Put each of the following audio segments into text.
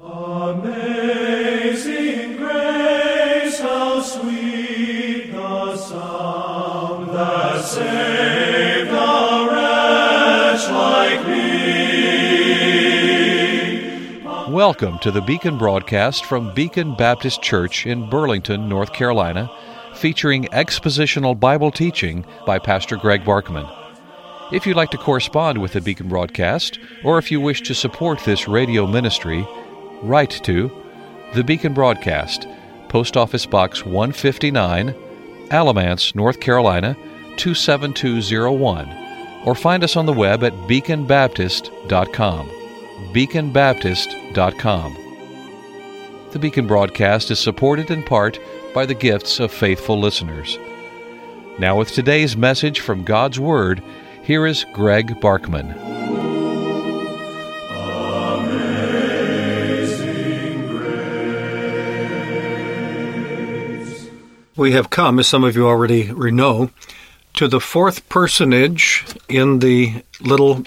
Amazing grace, how sweet the sound that saved a wretch like me. Welcome to the Beacon broadcast from Beacon Baptist Church in Burlington, North Carolina, featuring expositional Bible teaching by Pastor Greg Barkman. If you'd like to correspond with the Beacon broadcast, or if you wish to support this radio ministry, write to The Beacon Broadcast, Post Office Box 159, Alamance, North Carolina, 27201, or find us on the web at beaconbaptist.com. beaconbaptist.com. The Beacon Broadcast is supported in part by the gifts of faithful listeners. Now with today's message from God's Word, here is Greg Barkman. We have come, as some of you already know, to the fourth personage in the little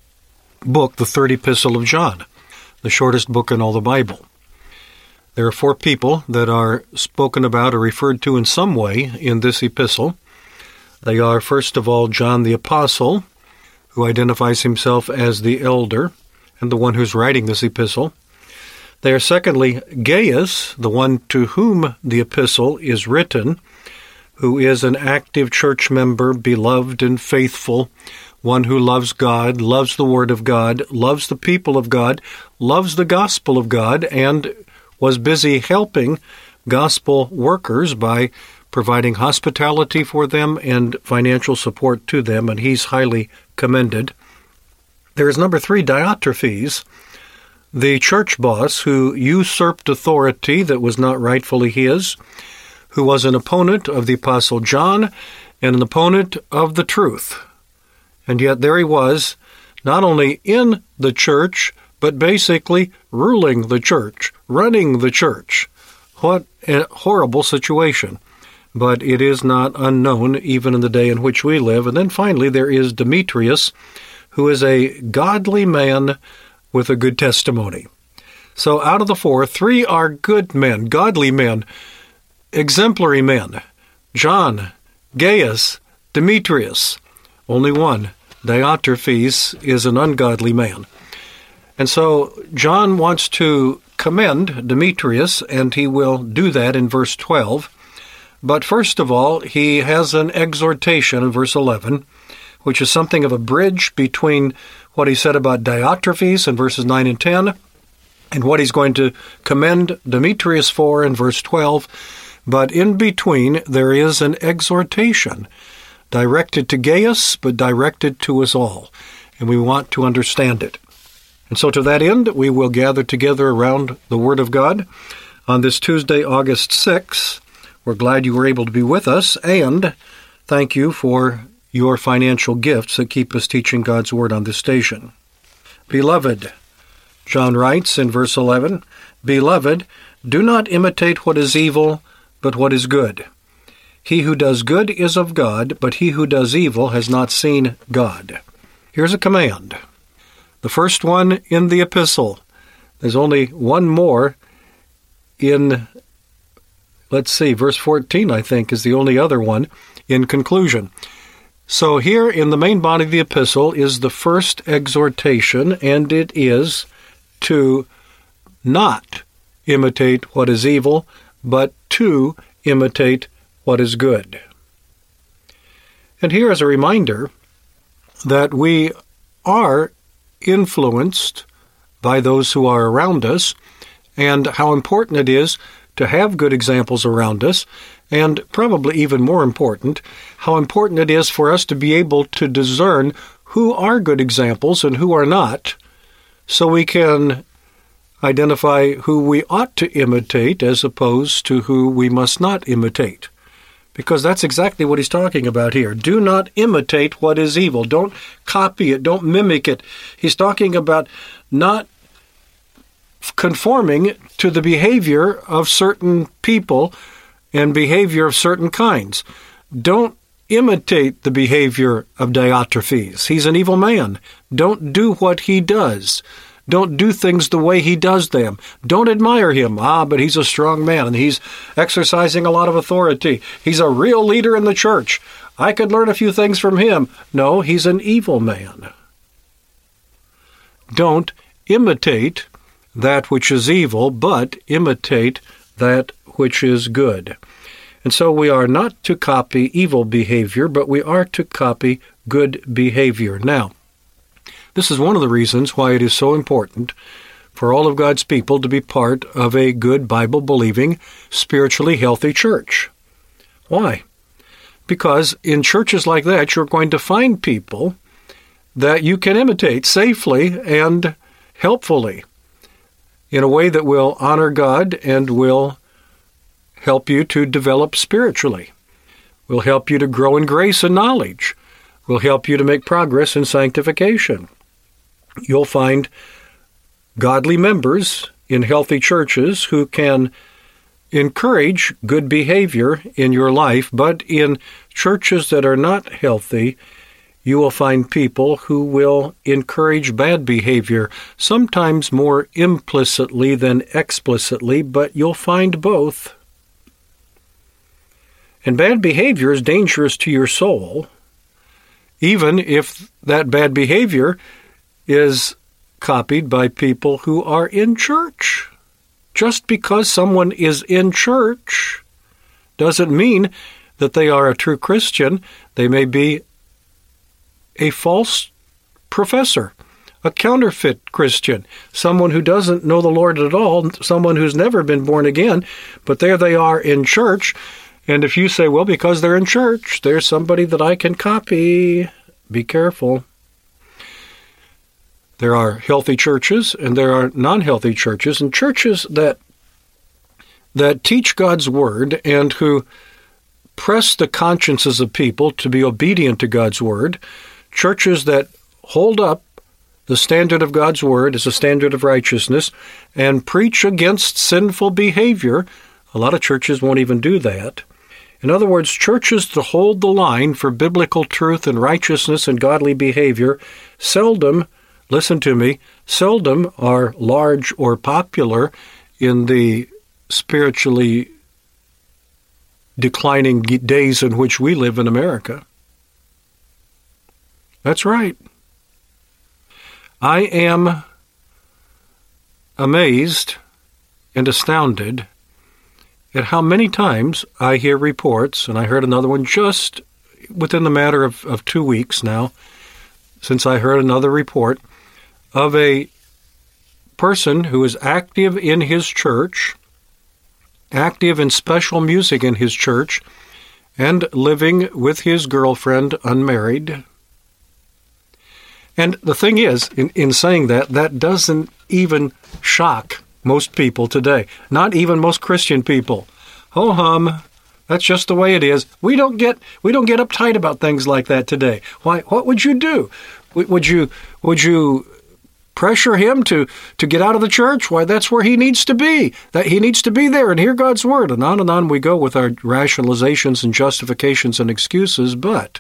book, the third epistle of John, the shortest book in all the Bible. There are four people that are spoken about or referred to in some way in this epistle. They are, first of all, John the Apostle, who identifies himself as the elder and the one who's writing this epistle. They are, secondly, Gaius, the one to whom the epistle is written, who is an active church member, beloved and faithful, one who loves God, loves the Word of God, loves the people of God, loves the gospel of God, and was busy helping gospel workers by providing hospitality for them and financial support to them, and he's highly commended. There is number three, Diotrephes, the church boss who usurped authority that was not rightfully his, who was an opponent of the Apostle John and an opponent of the truth. And yet there he was, not only in the church, but basically ruling the church, running the church. What a horrible situation. But it is not unknown even in the day in which we live. And then finally there is Demetrius, who is a godly man with a good testimony. So out of the four, three are good men, godly men, exemplary men. John, Gaius, Demetrius. Only one, Diotrephes, is an ungodly man. And so John wants to commend Demetrius, and he will do that in verse 12. But first of all, he has an exhortation in verse 11, which is something of a bridge between what he said about Diotrephes in verses 9 and 10, and what he's going to commend Demetrius for in verse 12. But in between, there is an exhortation directed to Gaius, but directed to us all, and we want to understand it. And so to that end, we will gather together around the Word of God on this Tuesday, August 6th. We're glad you were able to be with us, and thank you for your financial gifts that keep us teaching God's Word on this station. Beloved, John writes in verse 11, Beloved, do not imitate what is evil, but what is good. He who does good is of God, but he who does evil has not seen God. Here's a command. The first one in the epistle. There's only one more in, verse 14, I think, is the only other one in conclusion. So here in the main body of the epistle is the first exhortation, and it is to not imitate what is evil, but to imitate what is good. And here is a reminder that we are influenced by those who are around us, and how important it is to have good examples around us, and probably even more important, how important it is for us to be able to discern who are good examples and who are not, so we can identify who we ought to imitate as opposed to who we must not imitate. Because that's exactly what he's talking about here. Do not imitate what is evil. Don't copy it. Don't mimic it. He's talking about not conforming to the behavior of certain people and behavior of certain kinds. Don't imitate the behavior of Diotrephes. He's an evil man. Don't do what he does. Don't do things the way he does them. Don't admire him. But he's a strong man, and he's exercising a lot of authority. He's a real leader in the church. I could learn a few things from him. No, he's an evil man. Don't imitate that which is evil, but imitate that which is good. And so we are not to copy evil behavior, but we are to copy good behavior. Now, this is one of the reasons why it is so important for all of God's people to be part of a good Bible-believing, spiritually healthy church. Why? Because in churches like that, you're going to find people that you can imitate safely and helpfully in a way that will honor God and will help you to develop spiritually, will help you to grow in grace and knowledge, will help you to make progress in sanctification. You'll find godly members in healthy churches who can encourage good behavior in your life, but in churches that are not healthy, you will find people who will encourage bad behavior, sometimes more implicitly than explicitly, but you'll find both. And bad behavior is dangerous to your soul, even if that bad behavior is copied by people who are in church. Just because someone is in church doesn't mean that they are a true Christian. They may be a false professor, a counterfeit Christian, someone who doesn't know the Lord at all, someone who's never been born again, but there they are in church. And if you say, well, because they're in church, there's somebody that I can copy, be careful. There are healthy churches and there are non-healthy churches, and churches that teach God's word and who press the consciences of people to be obedient to God's word, churches that hold up the standard of God's word as a standard of righteousness and preach against sinful behavior. A lot of churches won't even do that. In other words, churches that hold the line for biblical truth and righteousness and godly behavior seldom, listen to me, seldom are large or popular in the spiritually declining days in which we live in America. That's right. I am amazed and astounded at how many times I hear reports, and I heard another one just within the matter of 2 weeks now, since I heard another report of a person who is active in his church, active in special music in his church, and living with his girlfriend unmarried. And the thing is, in saying that, that doesn't even shock most people today, not even most Christian people. Ho-hum, that's just the way it is. We don't get uptight about things like that today. Why? What would you do? Would you pressure him to get out of the church? Why, that's where he needs to be. That he needs to be there and hear God's word. And on we go with our rationalizations and justifications and excuses. But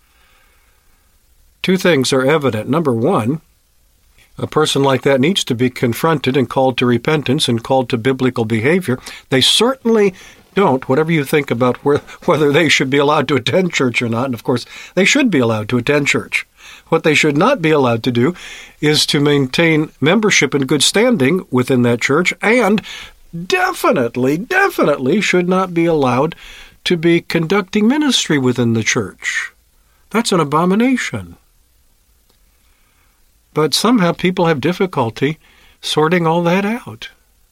two things are evident. Number one, a person like that needs to be confronted and called to repentance and called to biblical behavior. They certainly don't, whatever you think about whether they should be allowed to attend church or not, and of course they should be allowed to attend church. What they should not be allowed to do is to maintain membership in good standing within that church, and definitely should not be allowed to be conducting ministry within the church. That's an abomination. But somehow people have difficulty sorting all that out.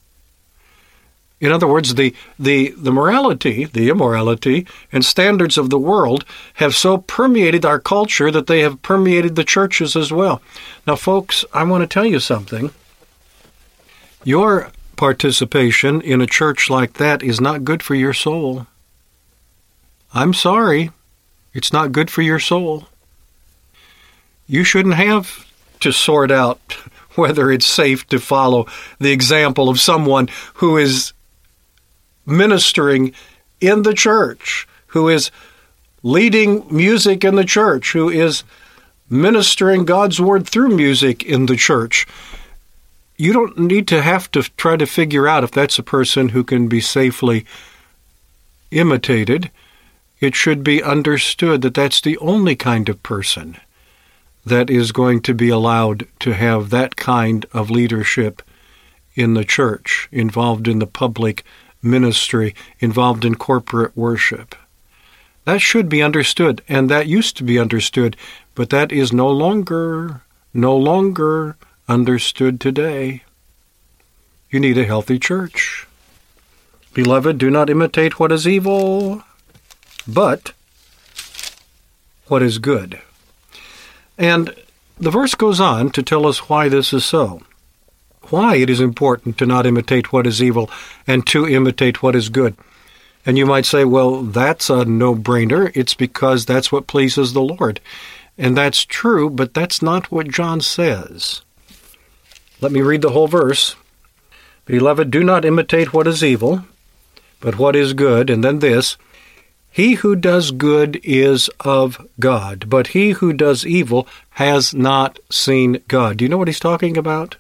In other words, the morality, the immorality, and standards of the world have so permeated our culture that they have permeated the churches as well. Now, folks, I want to tell you something. Your participation in a church like that is not good for your soul. I'm sorry. It's not good for your soul. You shouldn't have to sort out whether it's safe to follow the example of someone who is ministering in the church, who is leading music in the church, who is ministering God's word through music in the church. you don't need to have to try to figure out if that's a person who can be safely imitated. It should be understood that that's the only kind of person that is going to be allowed to have that kind of leadership in the church, involved in the public ministry, involved in corporate worship. That should be understood, and that used to be understood, but that is no longer understood today. You need a healthy church. Beloved, do not imitate what is evil, but what is good. And the verse goes on to tell us why this is so. Why it is important to not imitate what is evil and to imitate what is good. And you might say, well, that's a no-brainer. It's because that's what pleases the Lord. And that's true, but that's not what John says. Let me read the whole verse. Beloved, do not imitate what is evil, but what is good. And then this, he who does good is of God, but he who does evil has not seen God. Do you know what he's talking about?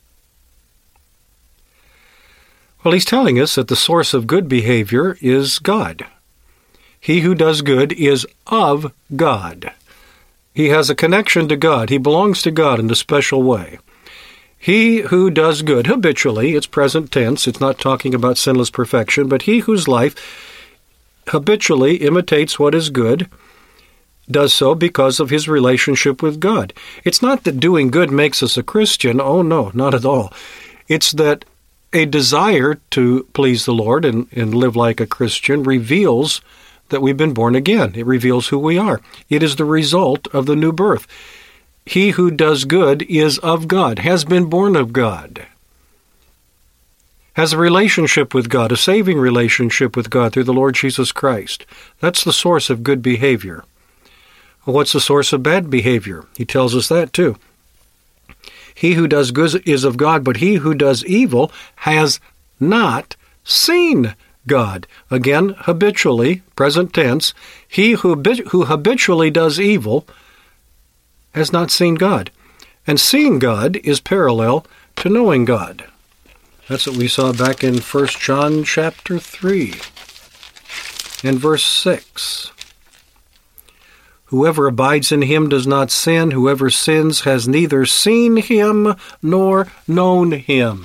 Well, he's telling us that the source of good behavior is God. He who does good is of God. He has a connection to God. He belongs to God in a special way. He who does good habitually, it's present tense, it's not talking about sinless perfection, but he whose life habitually imitates what is good does so because of his relationship with God. It's not that doing good makes us a Christian. Oh, no, not at all. It's that a desire to please the Lord and live like a Christian reveals that we've been born again. It reveals who we are. It is the result of the new birth. He who does good is of God, has been born of God, has a relationship with God, a saving relationship with God through the Lord Jesus Christ. That's the source of good behavior. Well, what's the source of bad behavior? He tells us that too. He who does good is of God, but he who does evil has not seen God. Again, habitually, present tense, he who habitually does evil has not seen God. And seeing God is parallel to knowing God. That's what we saw back in 1 John chapter 3 and verse 6. Whoever abides in him does not sin. Whoever sins has neither seen him nor known him.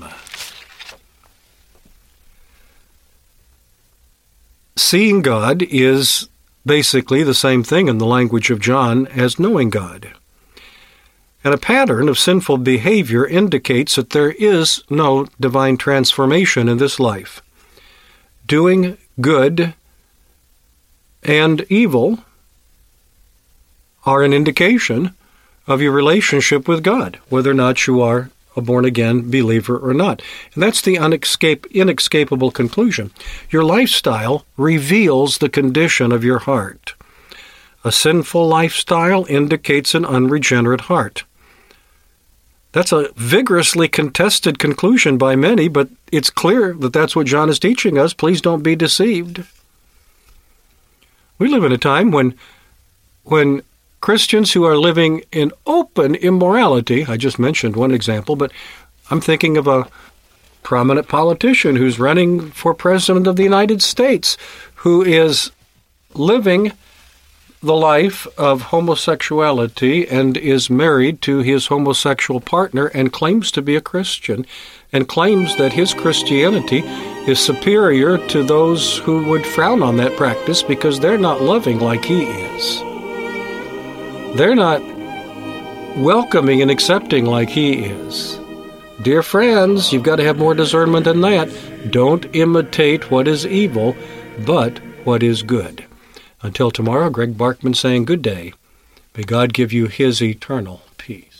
Seeing God is basically the same thing in the language of John as knowing God. And a pattern of sinful behavior indicates that there is no divine transformation in this life. Doing good and evil are an indication of your relationship with God, whether or not you are a born-again believer or not. And that's the inescapable conclusion. Your lifestyle reveals the condition of your heart. A sinful lifestyle indicates an unregenerate heart. That's a vigorously contested conclusion by many, but it's clear that that's what John is teaching us. Please don't be deceived. We live in a time when Christians who are living in open immorality, I just mentioned one example, but I'm thinking of a prominent politician who's running for president of the United States, who is living the life of homosexuality and is married to his homosexual partner and claims to be a Christian and claims that his Christianity is superior to those who would frown on that practice because they're not loving like he is. They're not welcoming and accepting like he is. Dear friends, you've got to have more discernment than that. Don't imitate what is evil, but what is good. Until tomorrow, Greg Barkman saying good day. May God give you his eternal peace.